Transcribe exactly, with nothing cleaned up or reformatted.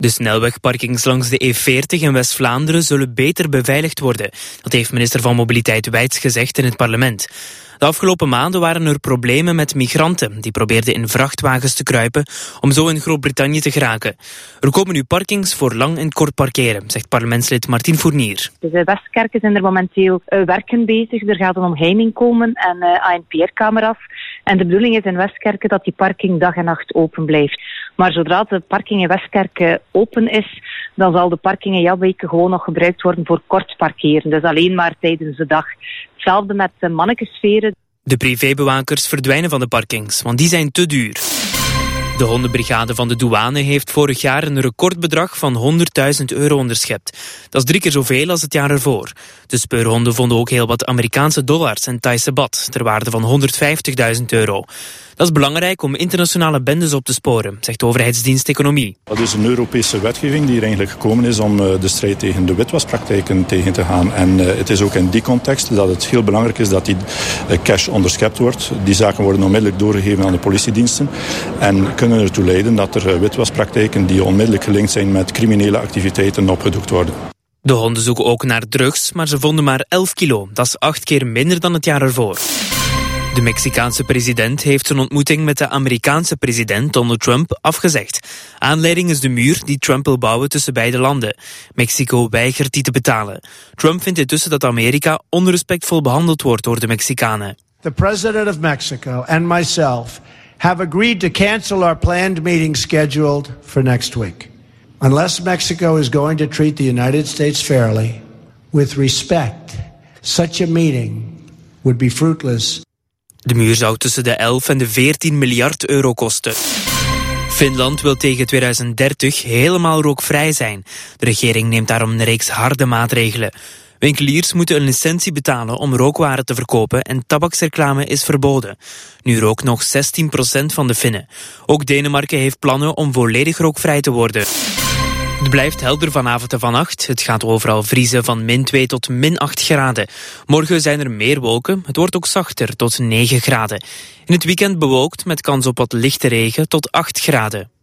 De snelwegparkings langs de E veertig in West-Vlaanderen zullen beter beveiligd worden. Dat heeft minister van Mobiliteit Wijts gezegd in het parlement. De afgelopen maanden waren er problemen met migranten. Die probeerden in vrachtwagens te kruipen om zo in Groot-Brittannië te geraken. Er komen nu parkings voor lang en kort parkeren, zegt parlementslid Martien Fournier. Dus de Westkerken zijn er momenteel uh, werken bezig. Er gaat een omheining komen en uh, A N P R-camera's. En de bedoeling is in Westkerken dat die parking dag en nacht open blijft. Maar zodra de parking in Westkerken open is, dan zal de parking in Jabbeke gewoon nog gebruikt worden voor kort parkeren. Dus alleen maar tijdens de dag. Hetzelfde met de mannekesferen. De privébewakers verdwijnen van de parkings, want die zijn te duur. De hondenbrigade van de douane heeft vorig jaar een recordbedrag van honderdduizend euro onderschept. Dat is drie keer zoveel als het jaar ervoor. De speurhonden vonden ook heel wat Amerikaanse dollars en Thaise baht, ter waarde van honderdvijftigduizend euro. Dat is belangrijk om internationale bendes op te sporen, zegt de overheidsdienst Economie. Dat is een Europese wetgeving die er eigenlijk gekomen is om de strijd tegen de witwaspraktijken tegen te gaan. En het is ook in die context dat het heel belangrijk is dat die cash onderschept wordt. Die zaken worden onmiddellijk doorgegeven aan de politiediensten en kunnen ertoe leiden dat er witwaspraktijken die onmiddellijk gelinkt zijn met criminele activiteiten opgedoekt worden. De honden zoeken ook naar drugs, maar ze vonden maar elf kilo. Dat is acht keer minder dan het jaar ervoor. De Mexicaanse president heeft zijn ontmoeting met de Amerikaanse president Donald Trump afgezegd. Aanleiding is de muur die Trump wil bouwen tussen beide landen. Mexico weigert die te betalen. Trump vindt intussen dat Amerika onrespectvol behandeld wordt door de Mexicanen. The president of Mexico and myself have agreed to cancel our planned meeting scheduled for next week. Unless Mexico is going to treat the United States fairly, with respect, such a meeting would be fruitless. De muur zou tussen de elf en de veertien miljard euro kosten. Finland wil tegen tweeduizend dertig helemaal rookvrij zijn. De regering neemt daarom een reeks harde maatregelen. Winkeliers moeten een licentie betalen om rookwaren te verkopen en tabaksreclame is verboden. Nu rookt nog zestien procent van de Finnen. Ook Denemarken heeft plannen om volledig rookvrij te worden. Het blijft helder vanavond en vannacht. Het gaat overal vriezen van min twee tot min acht graden. Morgen zijn er meer wolken. Het wordt ook zachter tot negen graden. In het weekend bewolkt met kans op wat lichte regen tot acht graden.